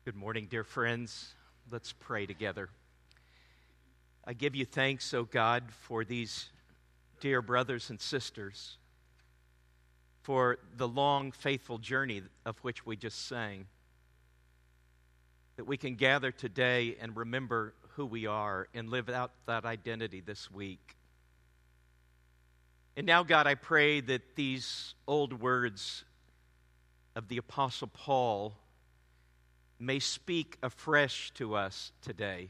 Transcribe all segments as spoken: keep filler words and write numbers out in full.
Good morning, dear friends. Let's pray together. I give you thanks, O God, for these dear brothers and sisters, for the long, faithful journey of which we just sang, that we can gather today and remember who we are and live out that identity this week. And now, God, I pray that these old words of the Apostle Paul may speak afresh to us today.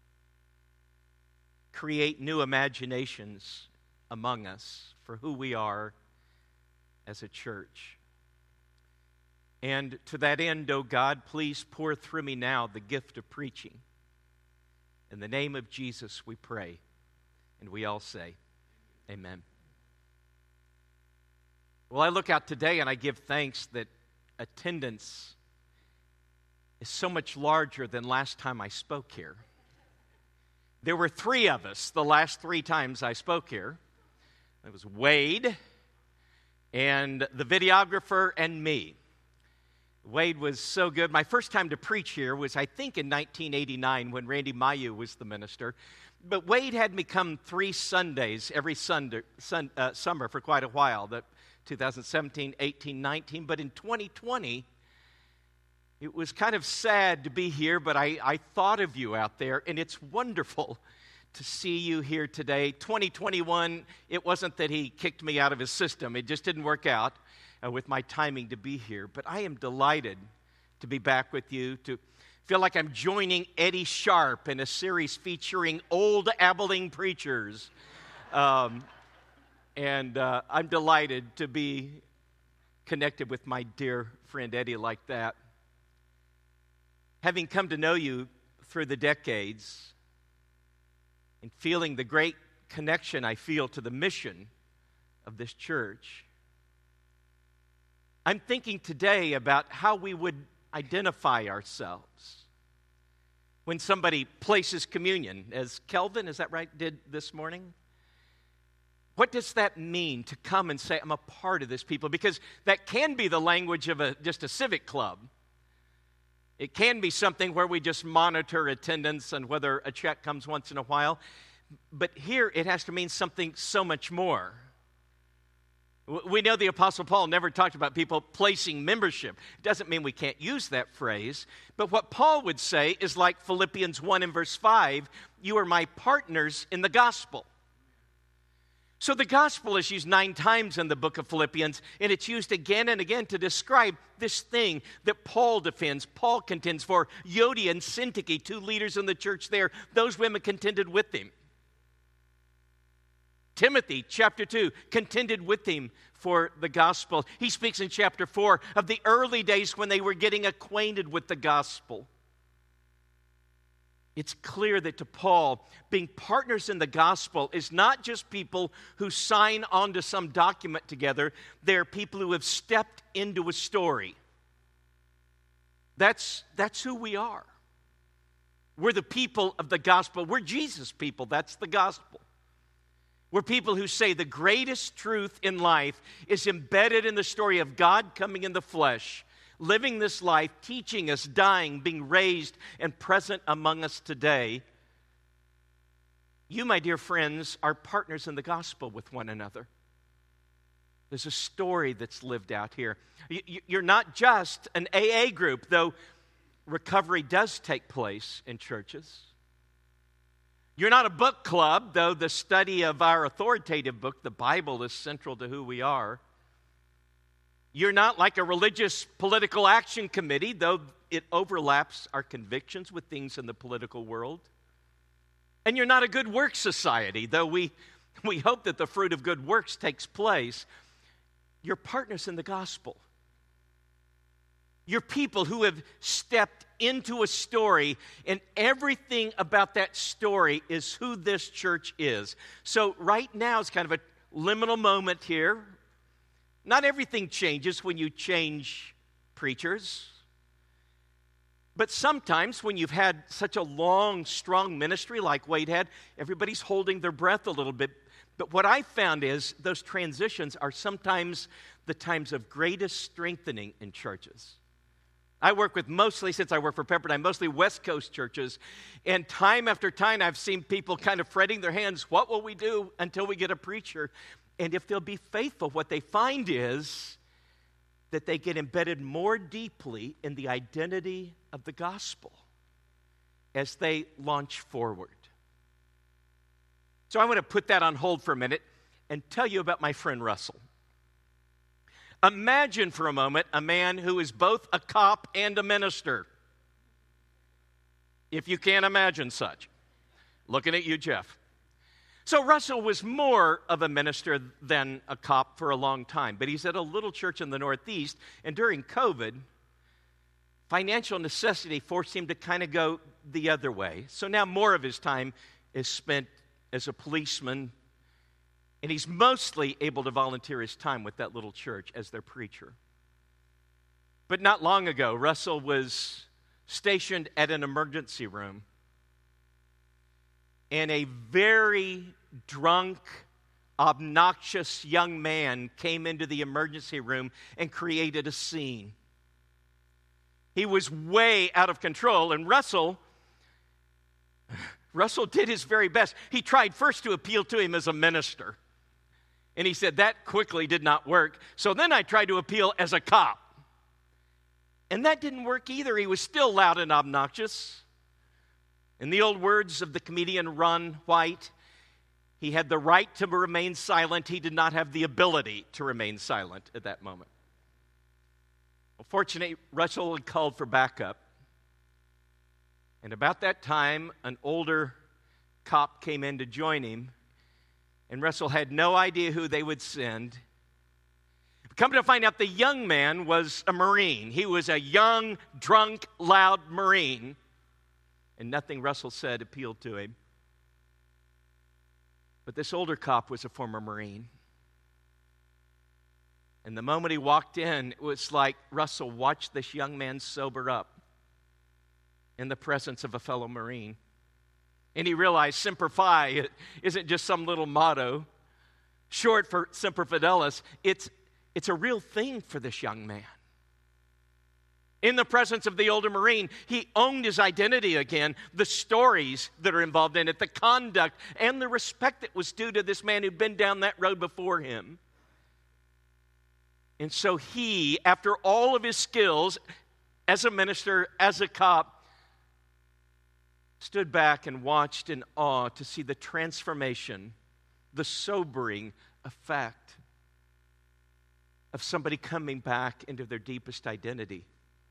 Create new imaginations among us for who we are as a church. And to that end, O God, please pour through me now the gift of preaching. In the name of Jesus we pray, and we all say, Amen. Well, I look out today and I give thanks that attendance is so much larger than last time I spoke here. There were three of us the last three times I spoke here. It was Wade and the videographer and me. Wade was so good. My first time to preach here was, I think, in nineteen eighty-nine when Randy Mayu was the minister. But Wade had me come three Sundays every Sunday, sun, uh, summer for quite a while, that twenty seventeen, eighteen, nineteen. But in twenty twenty, it was kind of sad to be here, but I, I thought of you out there, and it's wonderful to see you here today. twenty twenty-one, it wasn't that he kicked me out of his system. It just didn't work out uh, with my timing to be here. But I am delighted to be back with you, to feel like I'm joining Eddie Sharp in a series featuring old Abilene preachers. Um, and uh, I'm delighted to be connected with my dear friend Eddie like that. Having come to know you through the decades and feeling the great connection I feel to the mission of this church, I'm thinking today about how we would identify ourselves when somebody places communion, as Kelvin, is that right, did this morning? What does that mean to come and say, I'm a part of this people? Because that can be the language of a, just a civic club. It can be something where we just monitor attendance and whether a check comes once in a while. But here it has to mean something so much more. We know the Apostle Paul never talked about people placing membership. It doesn't mean we can't use that phrase. But what Paul would say is like Philippians one and verse five, you are my partners in the gospel. So the gospel is used nine times in the book of Philippians, and it's used again and again to describe this thing that Paul defends, Paul contends for. Euodia and Syntyche, two leaders in the church there, those women contended with him. Timothy, chapter two, contended with him for the gospel. He speaks in chapter four of the early days when they were getting acquainted with the gospel. It's clear that to Paul, being partners in the gospel is not just people who sign onto some document together. They're people who have stepped into a story. That's, that's who we are. We're the people of the gospel. We're Jesus' people. That's the gospel. We're people who say the greatest truth in life is embedded in the story of God coming in the flesh, living this life, teaching us, dying, being raised, and present among us today. You, my dear friends, are partners in the gospel with one another. There's a story that's lived out here. You're not just an A A group, though recovery does take place in churches. You're not a book club, though the study of our authoritative book, the Bible, is central to who we are. You're not like a religious political action committee, though it overlaps our convictions with things in the political world. And you're not a good works society, though we, we hope that the fruit of good works takes place. You're partners in the gospel. You're people who have stepped into a story, and everything about that story is who this church is. So right now is kind of a liminal moment here. Not everything changes when you change preachers. But sometimes when you've had such a long, strong ministry like Wade had, everybody's holding their breath a little bit. But what I found is those transitions are sometimes the times of greatest strengthening in churches. I work with mostly, since I work for Pepperdine, mostly West Coast churches. And time after time, I've seen people kind of fretting their hands, what will we do until we get a preacher? And if they'll be faithful, what they find is that they get embedded more deeply in the identity of the gospel as they launch forward. So I want to put that on hold for a minute and tell you about my friend Russell. Imagine for a moment a man who is both a cop and a minister. If you can't imagine such. Looking at you, Jeff. So Russell was more of a minister than a cop for a long time, but he's at a little church in the Northeast, and during COVID, financial necessity forced him to kind of go the other way. So now more of his time is spent as a policeman, and he's mostly able to volunteer his time with that little church as their preacher. But not long ago, Russell was stationed at an emergency room, and a very drunk, obnoxious young man came into the emergency room and created a scene. He was way out of control, and Russell, Russell did his very best. He tried first to appeal to him as a minister, and he said that quickly did not work. So then I tried to appeal as a cop, and that didn't work either. He was still loud and obnoxious. In the old words of the comedian Ron White, he had the right to remain silent. He did not have the ability to remain silent at that moment. Well, fortunately, Russell had called for backup. And about that time, an older cop came in to join him, and Russell had no idea who they would send. Come to find out, the young man was a Marine. He was a young, drunk, loud Marine. And nothing Russell said appealed to him. But this older cop was a former Marine. And the moment he walked in, it was like Russell watched this young man sober up in the presence of a fellow Marine. And he realized Semper Fi isn't just some little motto, short for Semper Fidelis. It's, it's a real thing for this young man. In the presence of the older Marine, he owned his identity again, the stories that are involved in it, the conduct, and the respect that was due to this man who'd been down that road before him. And so he, after all of his skills as a minister, as a cop, stood back and watched in awe to see the transformation, the sobering effect of somebody coming back into their deepest identity.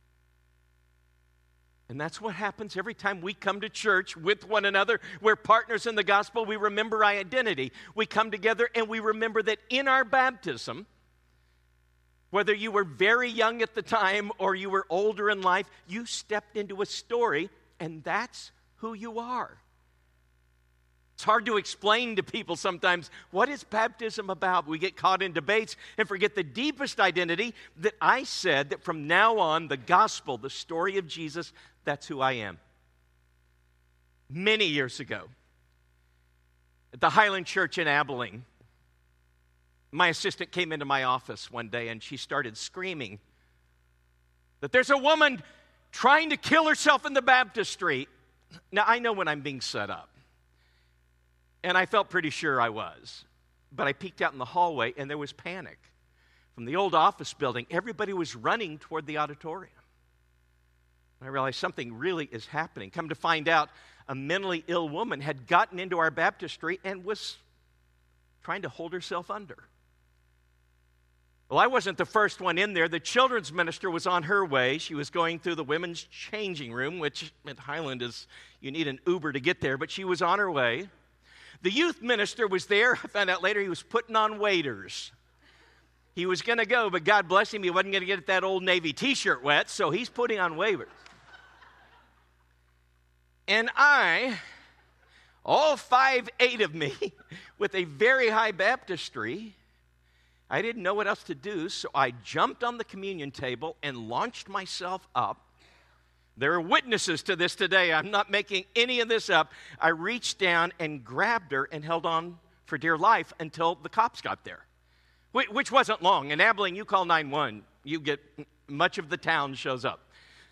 And that's what happens every time we come to church with one another. We're partners in the gospel. We remember our identity. We come together and we remember that in our baptism, whether you were very young at the time or you were older in life, you stepped into a story, and that's who you are. It's hard to explain to people sometimes, what is baptism about? We get caught in debates and forget the deepest identity that I said that from now on, the gospel, the story of Jesus, that's who I am. Many years ago, at the Highland Church in Abilene, my assistant came into my office one day and she started screaming that there's a woman trying to kill herself in the baptistry. Now, I know when I'm being set up. And I felt pretty sure I was. But I peeked out in the hallway, and there was panic. From the old office building, everybody was running toward the auditorium. And I realized something really is happening. Come to find out, a mentally ill woman had gotten into our baptistry and was trying to hold herself under. Well, I wasn't the first one in there. The children's minister was on her way. She was going through the women's changing room, which at Highland is, you need an Uber to get there, but she was on her way. The youth minister was there. I found out later he was putting on waders. He was going to go, but God bless him, he wasn't going to get that old Navy t-shirt wet, so he's putting on waders. And I, all five, eight of me, with a very high baptistry, I didn't know what else to do, so I jumped on the communion table and launched myself up. There are witnesses to this today. I'm not making any of this up. I reached down and grabbed her and held on for dear life until the cops got there, which wasn't long. In Abilene, you call nine one one, you get, much of the town shows up.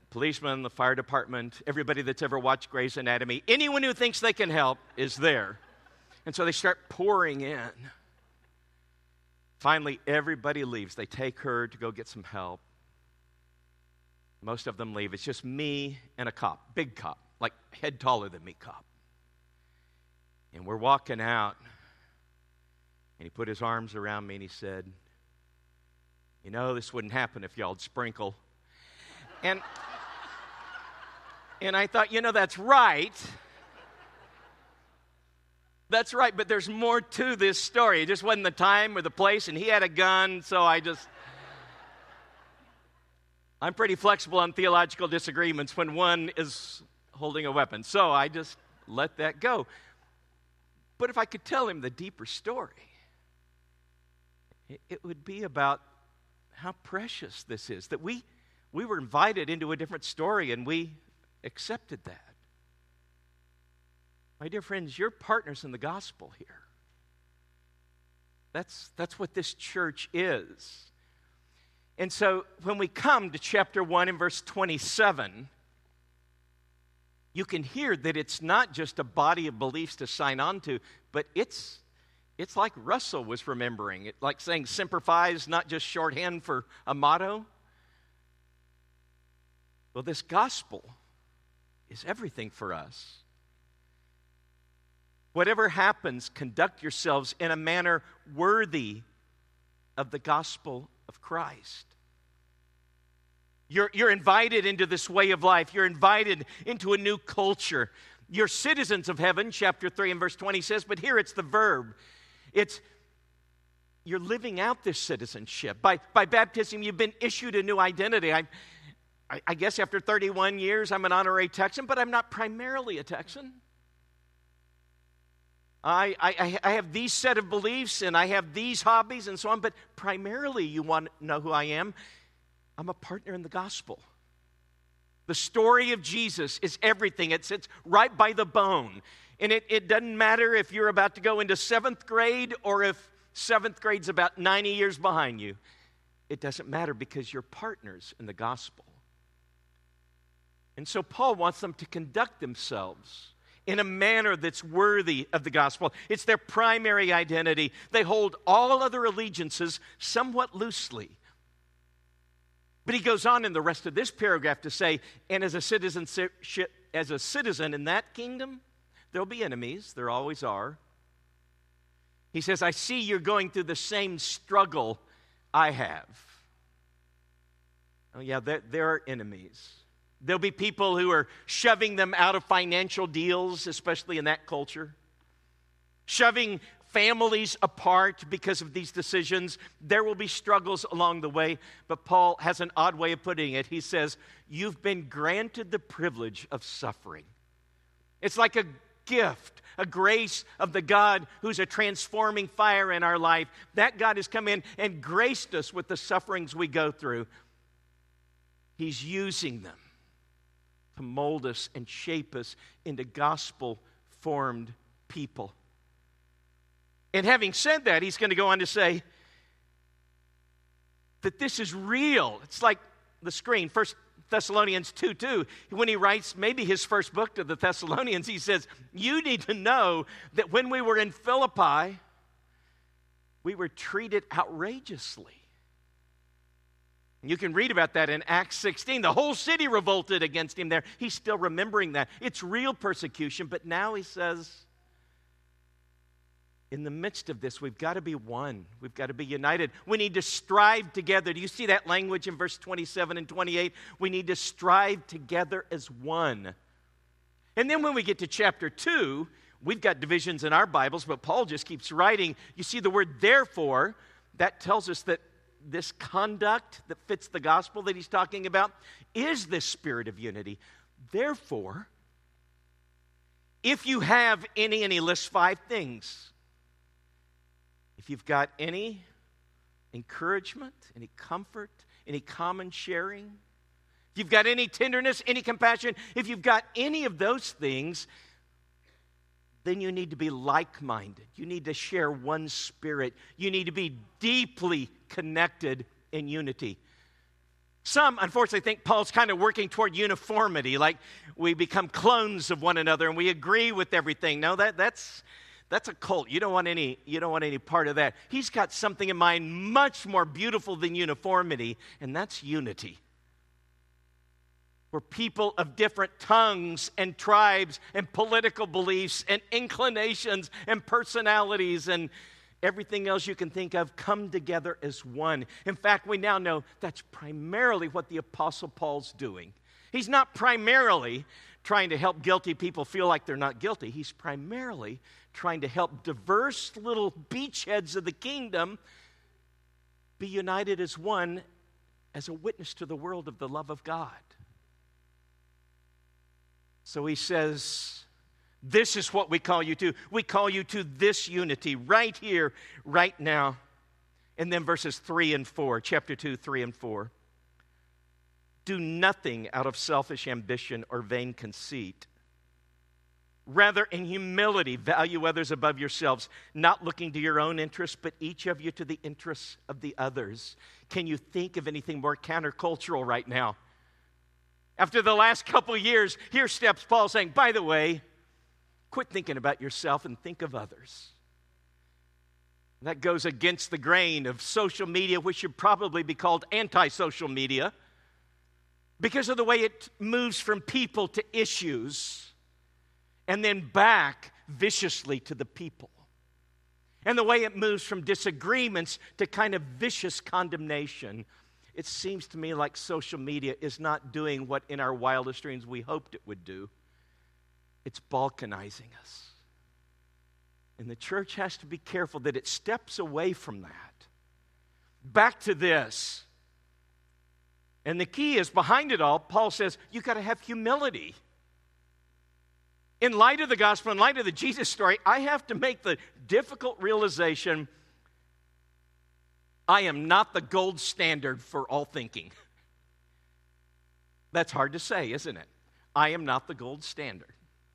policemen, the fire department, everybody that's ever watched Grey's Anatomy, anyone who thinks they can help is there. And so they start pouring in. Finally, everybody leaves. They take her to go get some help. Most of them leave. It's just me and a cop, big cop, like head taller than me cop. And we're walking out, and he put his arms around me and he said, "You know, this wouldn't happen if y'all'd sprinkle." And, and I thought, you know, that's right. That's right, but there's more to this story. It just wasn't the time or the place, and he had a gun, so I just... I'm pretty flexible on theological disagreements when one is holding a weapon, so I just let that go. But if I could tell him the deeper story, it, it would be about how precious this is, that we, we were invited into a different story, and we accepted that. My dear friends, you're partners in the gospel here. That's, that's what this church is. And so when we come to chapter one and verse twenty-seven, you can hear that it's not just a body of beliefs to sign on to, but it's, it's like Russell was remembering. It, like saying Semper Fi is not just shorthand for a motto. Well, this gospel is everything for us. Whatever happens, conduct yourselves in a manner worthy of the gospel of Christ. You're, you're invited into this way of life. You're invited into a new culture. You're citizens of heaven, chapter three and verse twenty says, but here it's the verb. It's, you're living out this citizenship. By, by baptism, you've been issued a new identity. I, I, I guess after thirty-one years, I'm an honorary Texan, but I'm not primarily a Texan. I, I, I have these set of beliefs, and I have these hobbies and so on, but primarily you want to know who I am. I'm a partner in the gospel. The story of Jesus is everything. It sits right by the bone. And it, it doesn't matter if you're about to go into seventh grade or if seventh grade's about ninety years behind you. It doesn't matter because you're partners in the gospel. And so Paul wants them to conduct themselves in a manner that's worthy of the gospel. It's their primary identity. They hold all other allegiances somewhat loosely. But he goes on in the rest of this paragraph to say, and as a citizenship, as a citizen in that kingdom, there'll be enemies. There always are. He says, I see you're going through the same struggle I have. Oh yeah, there, there are enemies. There'll be people who are shoving them out of financial deals, especially in that culture. Shoving families apart because of these decisions. There will be struggles along the way, but Paul has an odd way of putting it. He says, you've been granted the privilege of suffering. It's like a gift, a grace of the God who's a transforming fire in our life. That God has come in and graced us with the sufferings we go through. He's using them to mold us and shape us into gospel-formed people. And having said that, he's going to go on to say that this is real. It's like the screen, First Thessalonians two two. When he writes maybe his first book to the Thessalonians, he says, you need to know that when we were in Philippi, we were treated outrageously. You can read about that in Acts sixteen. The whole city revolted against him there. He's still remembering that. It's real persecution, but now he says, in the midst of this, we've got to be one. We've got to be united. We need to strive together. Do you see that language in verse twenty-seven and twenty-eight? We need to strive together as one. And then when we get to chapter two, we've got divisions in our Bibles, but Paul just keeps writing. You see the word therefore, that tells us that this conduct that fits the gospel that he's talking about is this spirit of unity. Therefore, if you have any, and he lists five things. If you've got any encouragement, any comfort, any common sharing, if you've got any tenderness, any compassion, if you've got any of those things, then you need to be like-minded. You need to share one spirit. You need to be deeply connected in unity. Some, unfortunately, think Paul's kind of working toward uniformity, like we become clones of one another and we agree with everything. No, that, that's, that's a cult. You don't want any, you don't want any part of that. He's got something in mind much more beautiful than uniformity, and that's unity. Where people of different tongues and tribes and political beliefs and inclinations and personalities and everything else you can think of come together as one. In fact, we now know that's primarily what the Apostle Paul's doing. He's not primarily trying to help guilty people feel like they're not guilty. He's primarily trying to help diverse little beachheads of the kingdom be united as one, as a witness to the world of the love of God. So he says, this is what we call you to. We call you to this unity right here, right now. And then verses three and four, chapter two, three and four. Do nothing out of selfish ambition or vain conceit. Rather, in humility, value others above yourselves, not looking to your own interests, but each of you to the interests of the others. Can you think of anything more countercultural right now? After the last couple years, here steps Paul saying, by the way, quit thinking about yourself and think of others. That goes against the grain of social media, which should probably be called anti-social media, because of the way it moves from people to issues and then back viciously to the people. And the way it moves from disagreements to kind of vicious condemnation. It seems to me like social media is not doing what in our wildest dreams we hoped it would do. It's balkanizing us. And the church has to be careful that it steps away from that. Back to this. And the key is behind it all, Paul says, you've got to have humility. In light of the gospel, in light of the Jesus story, I have to make the difficult realization, I am not the gold standard for all thinking. That's hard to say, isn't it? I am not the gold standard.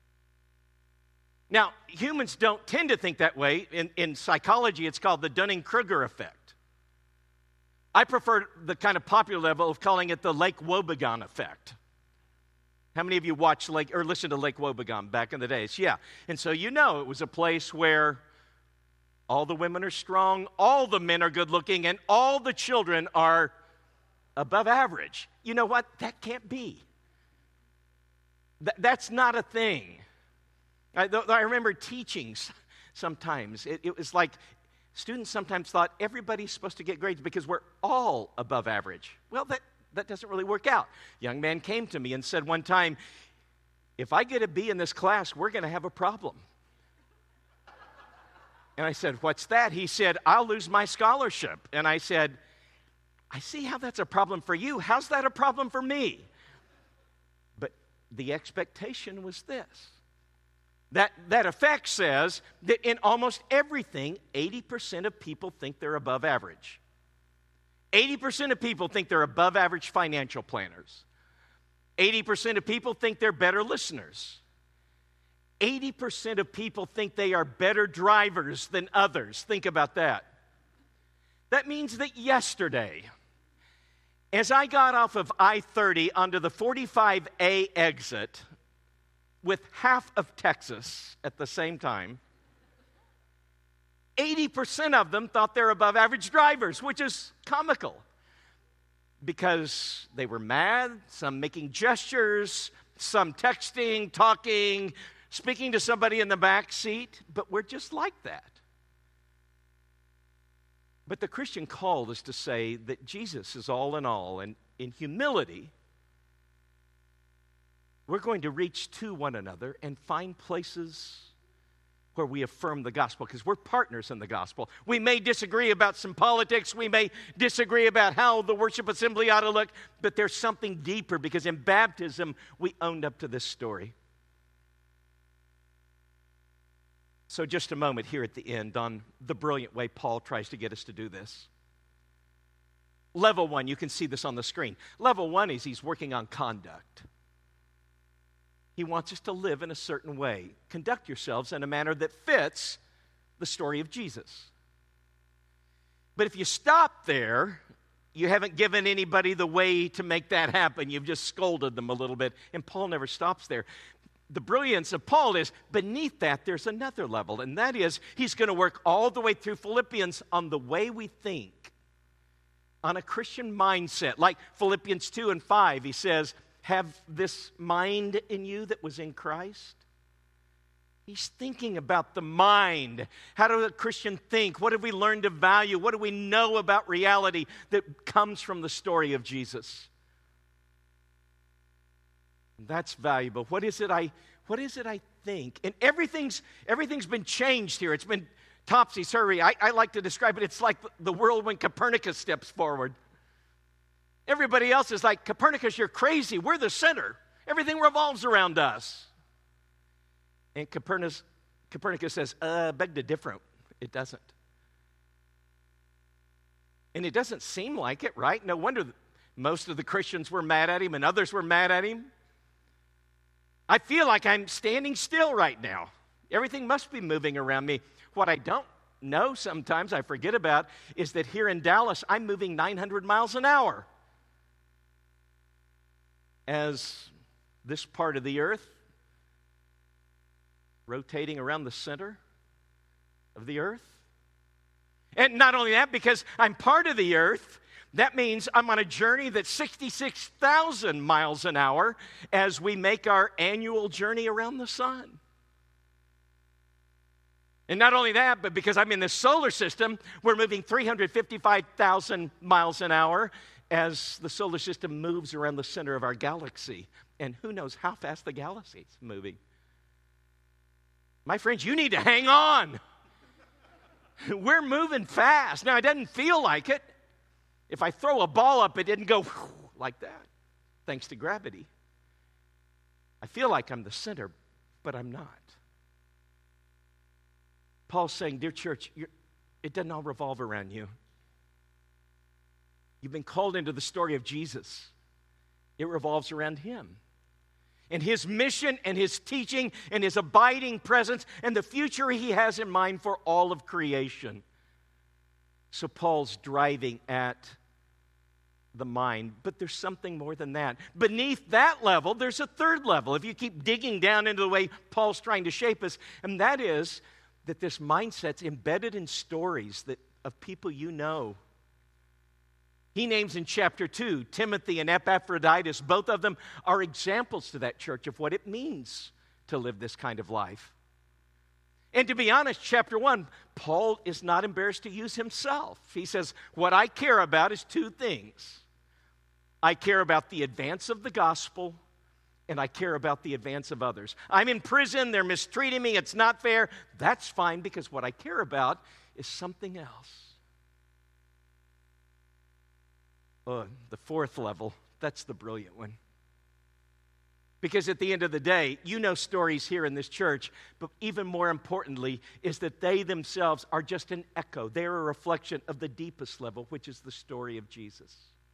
Now, humans don't tend to think that way. In, in psychology, it's called the Dunning-Kruger effect. I prefer the kind of popular level of calling it the Lake Wobegon effect. How many of you watched Lake or listened to Lake Wobegon back in the days? Yeah. And so you know it was a place where all the women are strong, all the men are good looking, and all the children are above average. You know what? That can't be. Th- that's not a thing. I, th- I remember teaching sometimes. It, it was like students sometimes thought everybody's supposed to get grades because we're all above average. Well, that, that doesn't really work out. A young man came to me and said one time, if I get a B in this class, we're going to have a problem. And I said, what's that? He said, I'll lose my scholarship. And I said, I see how that's a problem for you. How's that a problem for me? But the expectation was this. That, that effect says that in almost everything, eighty percent of people think they're above average. eighty percent of people think they're above average financial planners. eighty percent of people think they're better listeners. eighty percent of people think they are better drivers than others. Think about that. That means that yesterday, as I got off of I thirty onto the forty-five A exit with half of Texas at the same time, eighty percent of them thought they're above average drivers, which is comical because they were mad, some making gestures, some texting, talking, speaking to somebody in the back seat, but we're just like that. But the Christian call is to say that Jesus is all in all, and in humility, we're going to reach to one another and find places where we affirm the gospel, because we're partners in the gospel. We may disagree about some politics, we may disagree about how the worship assembly ought to look, but there's something deeper, because in baptism, we owned up to this story. So just a moment here at the end on the brilliant way Paul tries to get us to do this. Level one, you can see this on the screen. Level one is he's working on conduct. He wants us to live in a certain way. Conduct yourselves in a manner that fits the story of Jesus. But if you stop there, you haven't given anybody the way to make that happen. You've just scolded them a little bit. And Paul never stops there. The brilliance of Paul is beneath that there's another level, and that is he's going to work all the way through Philippians on the way we think, on a Christian mindset. Like Philippians two and five, he says, have this mind in you that was in Christ. He's thinking about the mind. How does a Christian think? What have we learned to value? What do we know about reality that comes from the story of Jesus? That's valuable. What is it I what is it I think? And everything's everything's been changed here. It's been topsy-turvy. I, I like to describe it. It's like the world when Copernicus steps forward. Everybody else is like, Copernicus, you're crazy. We're the center. Everything revolves around us. And Copernicus, Copernicus says, uh, beg to differ. It doesn't. And it doesn't seem like it, right? No wonder most of the Christians were mad at him and others were mad at him. I feel like I'm standing still right now. Everything must be moving around me. What I don't know sometimes, I forget about, is that here in Dallas, I'm moving nine hundred miles an hour. As this part of the earth rotating around the center of the earth. And not only that, because I'm part of the earth, that means I'm on a journey that's sixty-six thousand miles an hour as we make our annual journey around the sun. And not only that, but because I'm in the solar system, we're moving three hundred fifty-five thousand miles an hour as the solar system moves around the center of our galaxy. And who knows how fast the galaxy is moving. My friends, you need to hang on. We're moving fast. Now, it doesn't feel like it. If I throw a ball up, it didn't go like that, thanks to gravity. I feel like I'm the center, but I'm not. Paul's saying, dear church, you're, it doesn't all revolve around you. You've been called into the story of Jesus. It revolves around him and his mission and his teaching and his abiding presence and the future he has in mind for all of creation. So Paul's driving at the mind, but there's something more than that. Beneath that level, there's a third level. If you keep digging down into the way Paul's trying to shape us, and that is that this mindset's embedded in stories that of people you know. He names in chapter two, Timothy and Epaphroditus. Both of them are examples to that church of what it means to live this kind of life. And to be honest, chapter one, Paul is not embarrassed to use himself. He says, what I care about is two things. I care about the advance of the gospel, and I care about the advance of others. I'm in prison, they're mistreating me, it's not fair. That's fine, because what I care about is something else. Oh, the fourth level, that's the brilliant one. Because at the end of the day, you know stories here in this church, but even more importantly is that they themselves are just an echo. They're a reflection of the deepest level, which is the story of Jesus.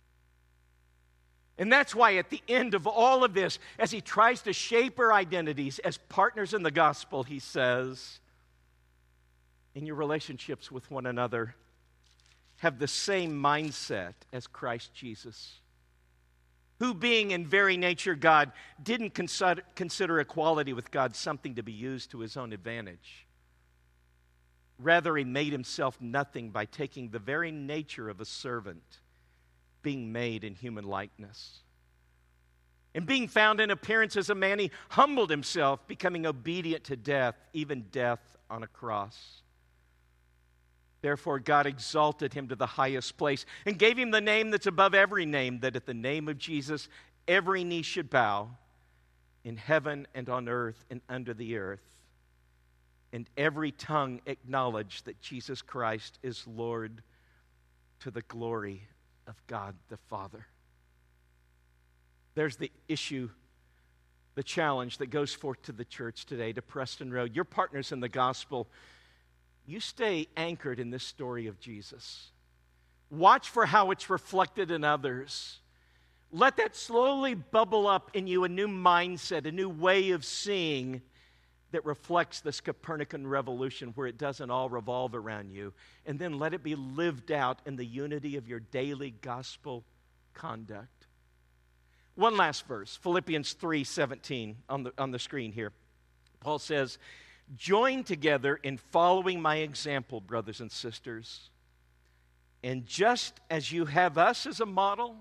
And that's why at the end of all of this, as he tries to shape our identities as partners in the gospel, he says, in your relationships with one another, have the same mindset as Christ Jesus, who being in very nature God, didn't consider, consider equality with God something to be used to his own advantage. Rather, he made himself nothing by taking the very nature of a servant, being made in human likeness. And being found in appearance as a man, he humbled himself, becoming obedient to death, even death on a cross. Therefore, God exalted him to the highest place and gave him the name that's above every name, that at the name of Jesus, every knee should bow in heaven and on earth and under the earth, and every tongue acknowledge that Jesus Christ is Lord, to the glory of God the Father. There's the issue, the challenge that goes forth to the church today, to Preston Road. Your partners in the gospel, you stay anchored in this story of Jesus. Watch for how it's reflected in others. Let that slowly bubble up in you a new mindset, a new way of seeing that reflects this Copernican revolution where it doesn't all revolve around you. And then let it be lived out in the unity of your daily gospel conduct. One last verse, Philippians three seventeen on the, on the screen here. Paul says, "Join together in following my example, brothers and sisters. And just as you have us as a model,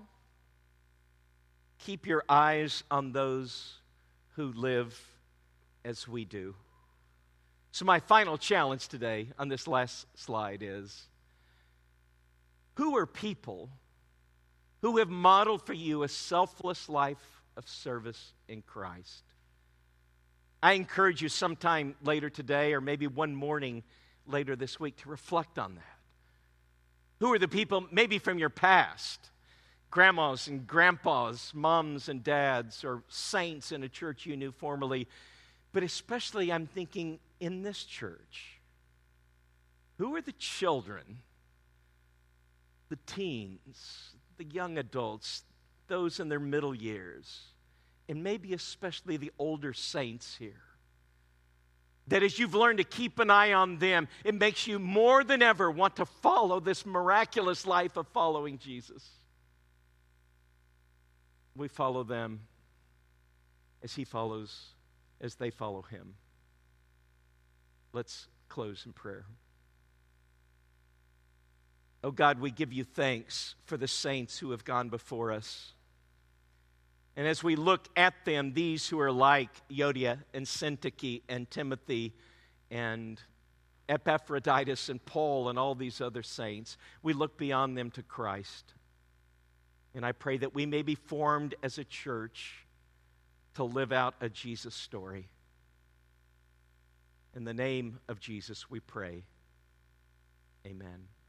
keep your eyes on those who live as we do." So my final challenge today on this last slide is, who are people who have modeled for you a selfless life of service in Christ? I encourage you sometime later today or maybe one morning later this week to reflect on that. Who are the people maybe from your past? Grandmas and grandpas, moms and dads, or saints in a church you knew formerly. But especially I'm thinking in this church. Who are the children, the teens, the young adults, those in their middle years, and maybe especially the older saints here, that as you've learned to keep an eye on them, it makes you more than ever want to follow this miraculous life of following Jesus? We follow them as he follows, as they follow him. Let's close in prayer. Oh God, we give you thanks for the saints who have gone before us. And as we look at them, these who are like Euodia and Syntyche and Timothy and Epaphroditus and Paul and all these other saints, we look beyond them to Christ. And I pray that we may be formed as a church to live out a Jesus story. In the name of Jesus we pray. Amen.